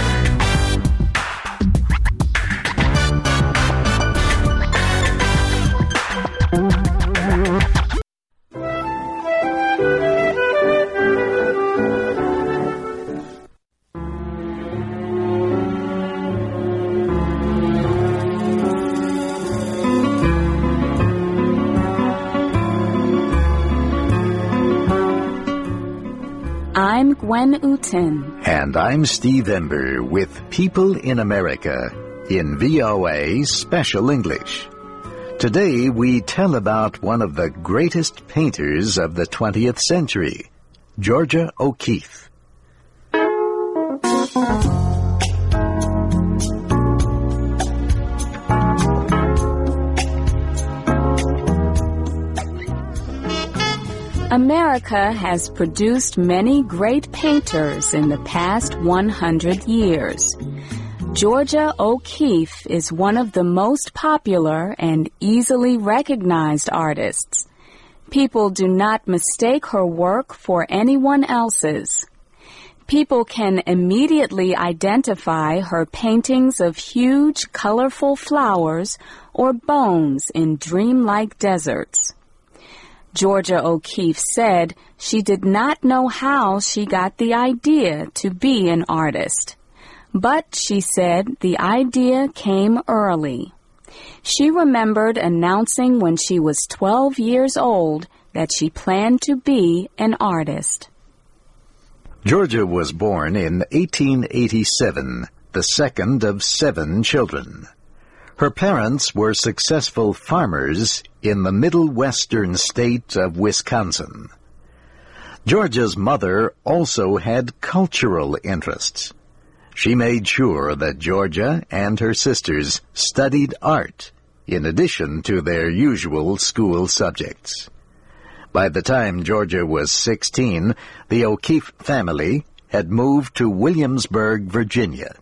I'm Gwen Uten. And I'm Steve Ember with People in America in V O A Special English. Today we tell about one of the greatest painters of the twentieth century, Georgia O'Keeffe. America has produced many great painters in the past one hundred years. Georgia O'Keeffe is one of the most popular and easily recognized artists. People do not mistake her work for anyone else's. People can immediately identify her paintings of huge, colorful flowers or bones in dreamlike deserts. Georgia O'Keeffe said she did not know how she got the idea to be an artist. But she said the idea came early. She remembered announcing when she was twelve years old that she planned to be an artist. Georgia was born in eighteen eighty-seven, the second of seven children. Her parents were successful farmers in the middle western state of Wisconsin. Georgia's mother also had cultural interests. She made sure that Georgia and her sisters studied art in addition to their usual school subjects. By the time Georgia was sixteen, the O'Keefe family had moved to Williamsburg, Virginia.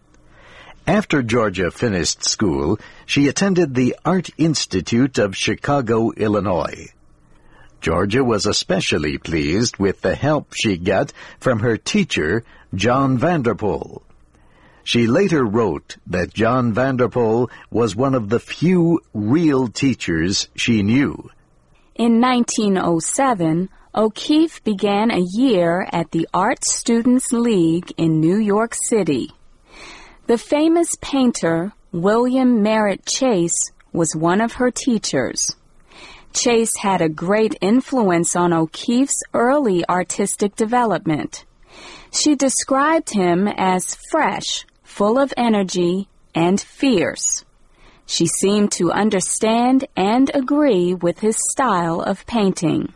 After Georgia finished school, she attended the Art Institute of Chicago, Illinois. Georgia was especially pleased with the help she got from her teacher, John Vanderpool. She later wrote that John Vanderpool was one of the few real teachers she knew. In nineteen oh seven, O'Keefe began a year at the Art Students League in New York City. The famous painter William Merritt Chase was one of her teachers. Chase had a great influence on O'Keefe's early artistic development. She described him as fresh, full of energy, and fierce. She seemed to understand and agree with his style of painting.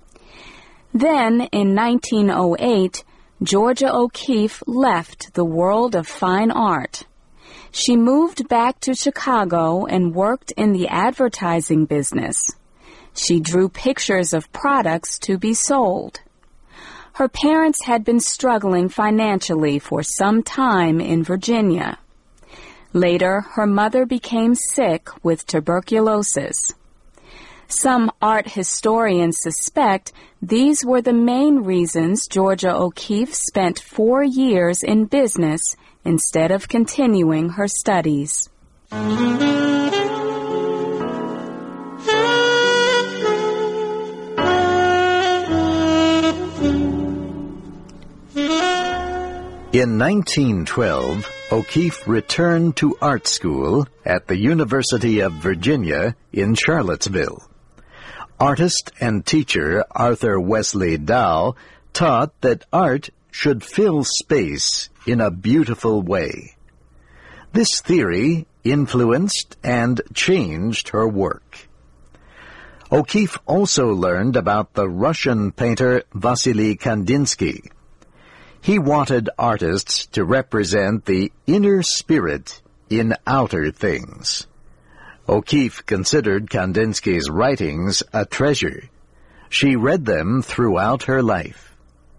Then, in nineteen oh eight, Georgia O'Keeffe left the world of fine art. She moved back to Chicago and worked in the advertising business. She drew pictures of products to be sold. Her parents had been struggling financially for some time in Virginia. Later, her mother became sick with tuberculosis. Some art historians suspect these were the main reasons Georgia O'Keeffe spent four years in business instead of continuing her studies. In nineteen twelve, O'Keeffe returned to art school at the University of Virginia in Charlottesville. Artist and teacher Arthur Wesley Dow taught that art should fill space in a beautiful way. This theory influenced and changed her work. O'Keeffe also learned about the Russian painter Vasily Kandinsky. He wanted artists to represent the inner spirit in outer things. O'Keeffe considered Kandinsky's writings a treasure. She read them throughout her life.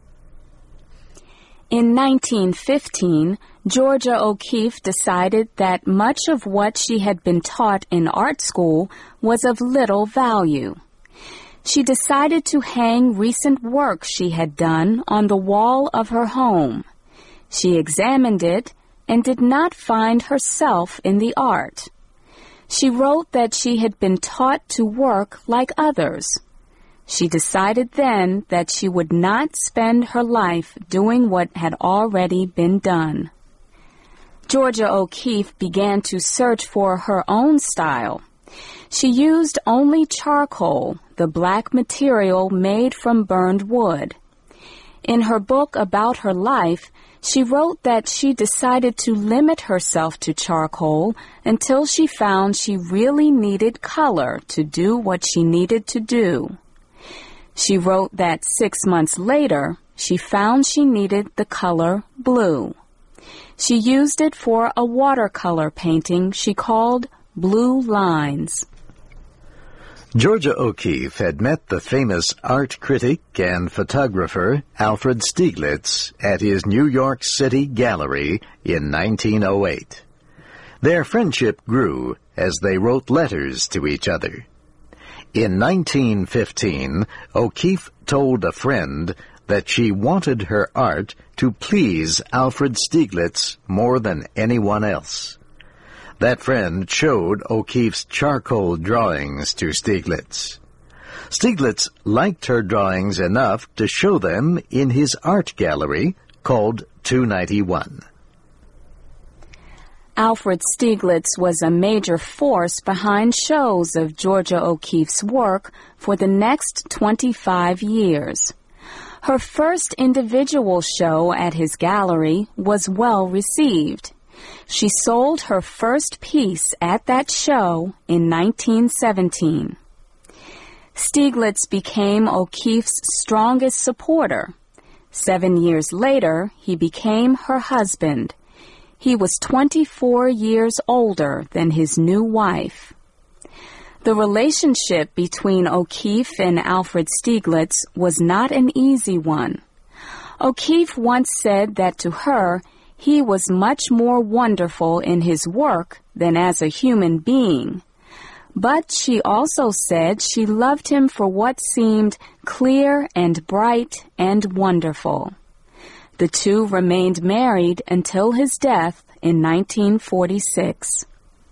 In nineteen fifteen, Georgia O'Keeffe decided that much of what she had been taught in art school was of little value. She decided to hang recent work she had done on the wall of her home. She examined it and did not find herself in the art. She wrote that she had been taught to work like others. She decided then that she would not spend her life doing what had already been done. Georgia O'Keeffe began to search for her own style. She used only charcoal, the black material made from burned wood. In her book about her life, she wrote that she decided to limit herself to charcoal until she found she really needed color to do what she needed to do. She wrote that six months later, she found she needed the color blue. She used it for a watercolor painting she called Blue Lines. Georgia O'Keeffe had met the famous art critic and photographer Alfred Stieglitz at his New York City gallery in nineteen oh eight. Their friendship grew as they wrote letters to each other. In nineteen fifteen, O'Keeffe told a friend that she wanted her art to please Alfred Stieglitz more than anyone else. That friend showed O'Keeffe's charcoal drawings to Stieglitz. Stieglitz liked her drawings enough to show them in his art gallery called two ninety-one. Alfred Stieglitz was a major force behind shows of Georgia O'Keeffe's work for the next twenty-five years. Her first individual show at his gallery was well received. She sold her first piece at that show in nineteen seventeen. Stieglitz became O'Keeffe's strongest supporter. Seven years later, he became her husband. He was twenty-four years older than his new wife. The relationship between O'Keeffe and Alfred Stieglitz was not an easy one. O'Keeffe once said that to her, he was much more wonderful in his work than as a human being. But she also said she loved him for what seemed clear and bright and wonderful. The two remained married until his death in nineteen forty-six.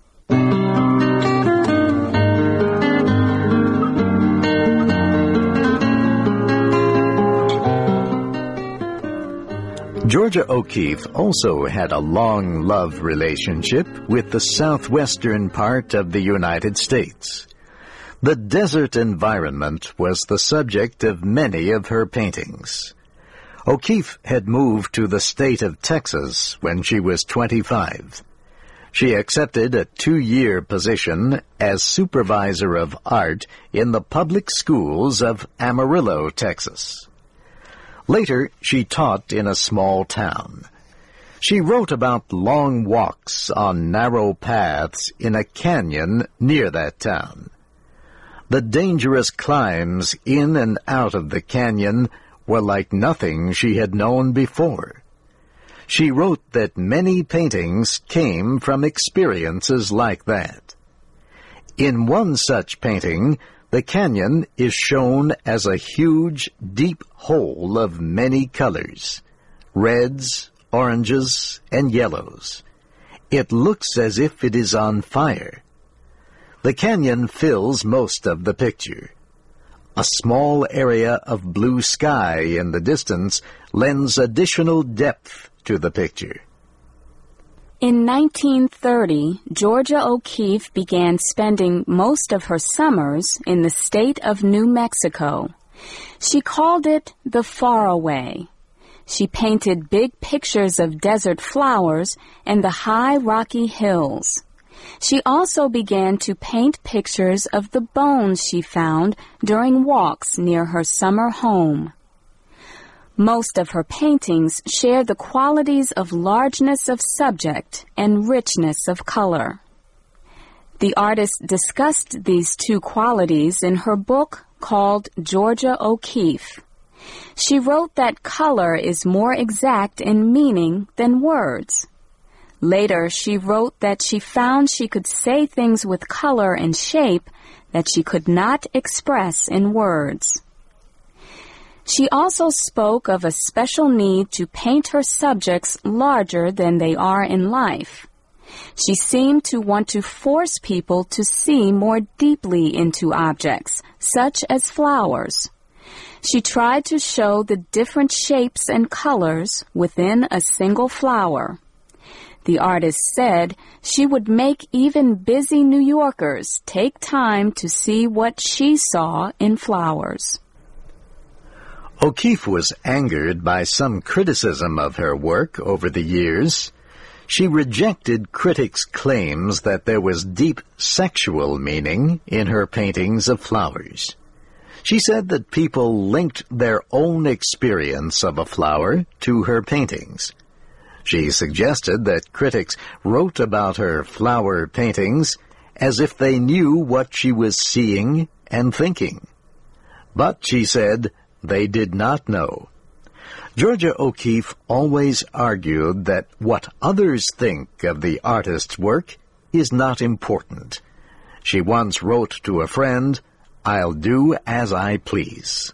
Georgia O'Keeffe also had a long love relationship with the southwestern part of the United States. The desert environment was the subject of many of her paintings. O'Keeffe had moved to the state of Texas when she was twenty-five. She accepted a two-year position as supervisor of art in the public schools of Amarillo, Texas. Later, she taught in a small town. She wrote about long walks on narrow paths in a canyon near that town. The dangerous climbs in and out of the canyon were like nothing she had known before. She wrote that many paintings came from experiences like that. In one such painting, the canyon is shown as a huge, deep hole of many colors, reds, oranges, and yellows. It looks as if it is on fire. The canyon fills most of the picture. A small area of blue sky in the distance lends additional depth to the picture. In nineteen thirty, Georgia O'Keeffe began spending most of her summers in the state of New Mexico. She called it the Faraway. She painted big pictures of desert flowers and the high rocky hills. She also began to paint pictures of the bones she found during walks near her summer home. Most of her paintings share the qualities of largeness of subject and richness of color. The artist discussed these two qualities in her book called Georgia O'Keeffe. She wrote that color is more exact in meaning than words. Later, she wrote that she found she could say things with color and shape that she could not express in words. She also spoke of a special need to paint her subjects larger than they are in life. She seemed to want to force people to see more deeply into objects, such as flowers. She tried to show the different shapes and colors within a single flower. The artist said she would make even busy New Yorkers take time to see what she saw in flowers. O'Keeffe was angered by some criticism of her work over the years. She rejected critics' claims that there was deep sexual meaning in her paintings of flowers. She said that people linked their own experience of a flower to her paintings. She suggested that critics wrote about her flower paintings as if they knew what she was seeing and thinking. But, she said, they did not know. Georgia O'Keeffe always argued that what others think of the artist's work is not important. She once wrote to a friend, "I'll do as I please."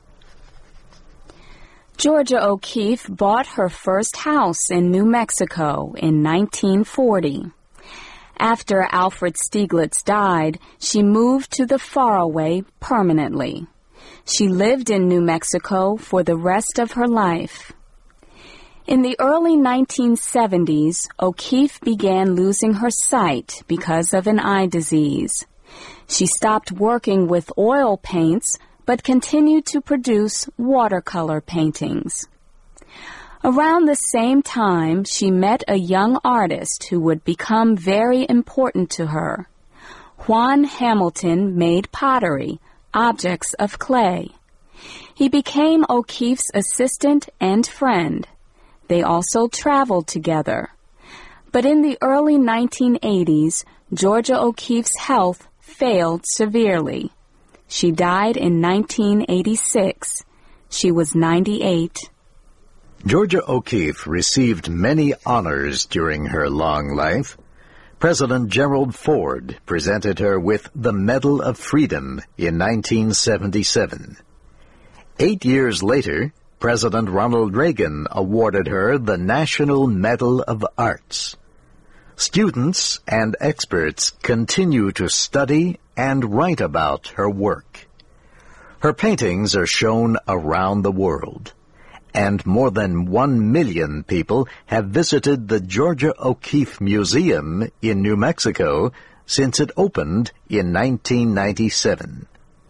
Georgia O'Keeffe bought her first house in New Mexico in nineteen forty. After Alfred Stieglitz died, she moved to the Faraway permanently. She lived in New Mexico for the rest of her life. In the early nineteen seventies, O'Keeffe began losing her sight because of an eye disease. She stopped working with oil paints, but continued to produce watercolor paintings. Around the same time, she met a young artist who would become very important to her. Juan Hamilton made pottery, objects of clay. He became O'Keeffe's assistant and friend. They also traveled together. But in the early nineteen eighties, Georgia O'Keeffe's health failed severely. She died in nineteen eighty-six. She was ninety-eight. Georgia O'Keeffe received many honors during her long life. President Gerald Ford presented her with the Medal of Freedom in nineteen seventy-seven. Eight years later, President Ronald Reagan awarded her the National Medal of Arts. Students and experts continue to study and write about her work. Her paintings are shown around the world, and more than one million people have visited the Georgia O'Keeffe Museum in New Mexico since it opened in nineteen ninety-seven.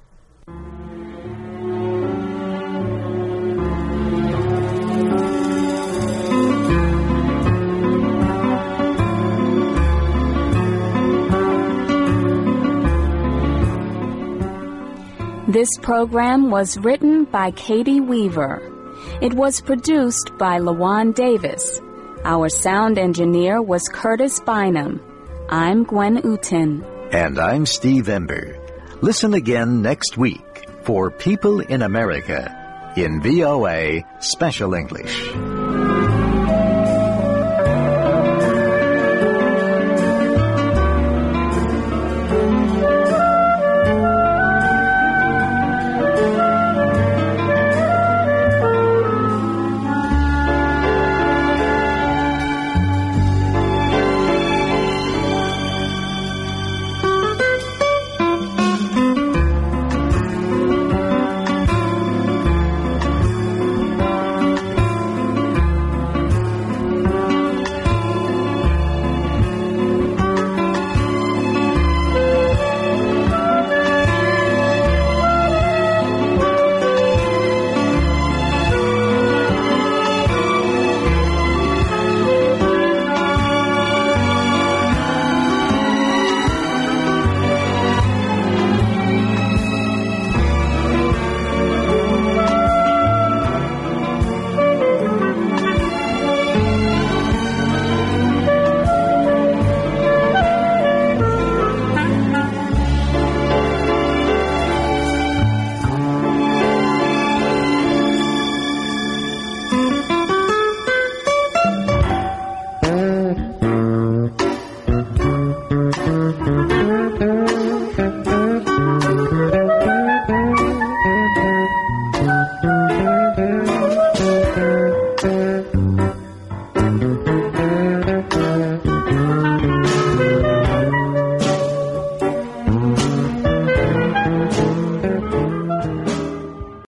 This program was written by Katie Weaver. It was produced by LaJuan Davis. Our sound engineer was Curtis Bynum. I'm Gwen Uten. And I'm Steve Ember. Listen again next week for People in America in V O A Special English.